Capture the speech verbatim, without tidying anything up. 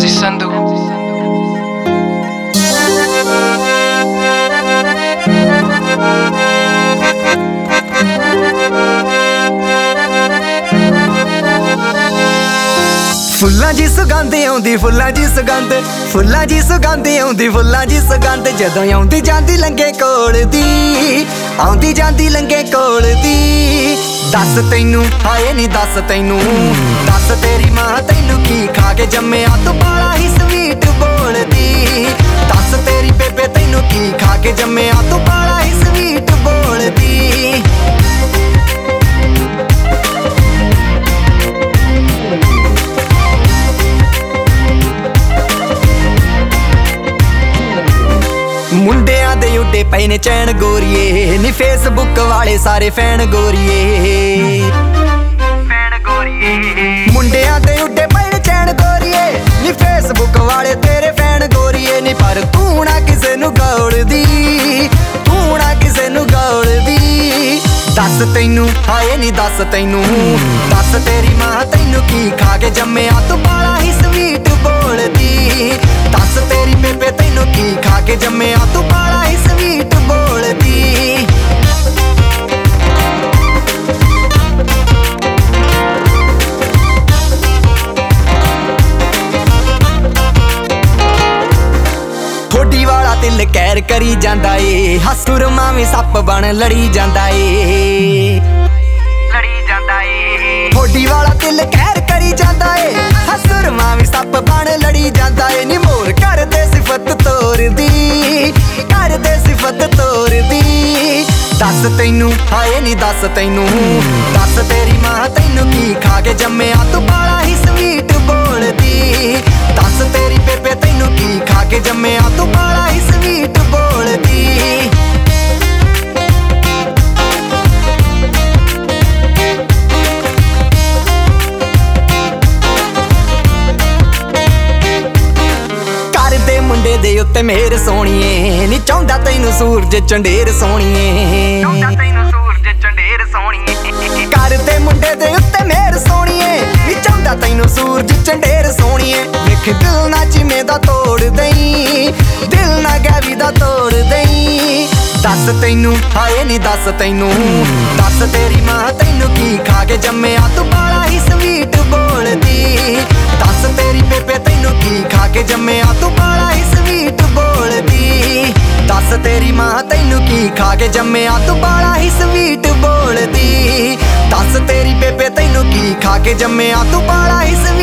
M C Sandhu. फुल्लां दी सुगंध आउंदी फुल्लां दी सुगंध फुल्लां दी सुगंध आउंदी फुल्लां दी सुगंध जदों आउंदी जांदी लंघे कोल दी आउंदी जांदी लंघे कोल दी दस तैनू हाए नी दस तैनू दस तेरी मां तैनू की खा के जम्मिया तू बाला ही स्वीट बोलदी दस तेरी बेबे तैनू की खा के जम्मिया तू बाला ही स्वीट बोलदी मुंडियां दे उड्डे पए ने चैन गोरीए नी फेसबुक वाले सारे फैन गोरीए फैन गोरीए मुंडियां दे उड्डे पए ने चैन गोरीए नी फेसबुक वाले तेरे फैन गोरीए नी पर तू ना किसे नू गौलदी तू ना किसे नू गौलदी दस तैनू हाए नी दस तैनू दस तेरी मां तैनू की खा के जम्मिया तू बाला ही स्वीट बोलदी दस तेरी बेबे तैनू की खा के जम्मिया तू बाला ही स्वीट बोलदी थोड़ी वाला दिल कैर करी जांदा ए हसुरमा भी सप बन लड़ी जांदा ए लड़ी जांदा ए थोड़ी वाला दिल कैर करी जांदा ए हसुरमा भी सप बन लड़ी जांदा ए नी मोर कर दे सिफत तोड़ दी कर दे सिफत तोड़ दी दस तैनू हाए नी दस तैनू दस तेरी मां तैनू की खा के जम्मिया तू बाला ही स्वीट बोलदी दस तेरी बेबे तैनू की खा के जम्मिया तू बाला ही स्वीट बोलदी मुंडे दे उत्ते मेहर सोहणीए नी चाहुंदा तैनू सूरज चंडेर सोहणीए कर दे मुंडे दे उत्ते मेहर सोहणीए नी चाहुंदा तैनू सूरज चंडेर सोहणीए विख दिल ना चिमे दा तोड़ दई दिल ना गैवी दा तोड़ दई दस तैनू हाए नी दस तैनू दस तेरी मां तैनू की खा के जम्मिया तू बाला ही स्वीट बोलदी दस तेरी बेबे तैनू की खा के जम्मिया तू बाला ही स्वीट बोलदी दस तेरी मां तैनू की खा के जम्मिया तू बाला ही स्वीट बोलदी दस तेरी बेबे तैनू की खा के जम्मिया तू बाला ही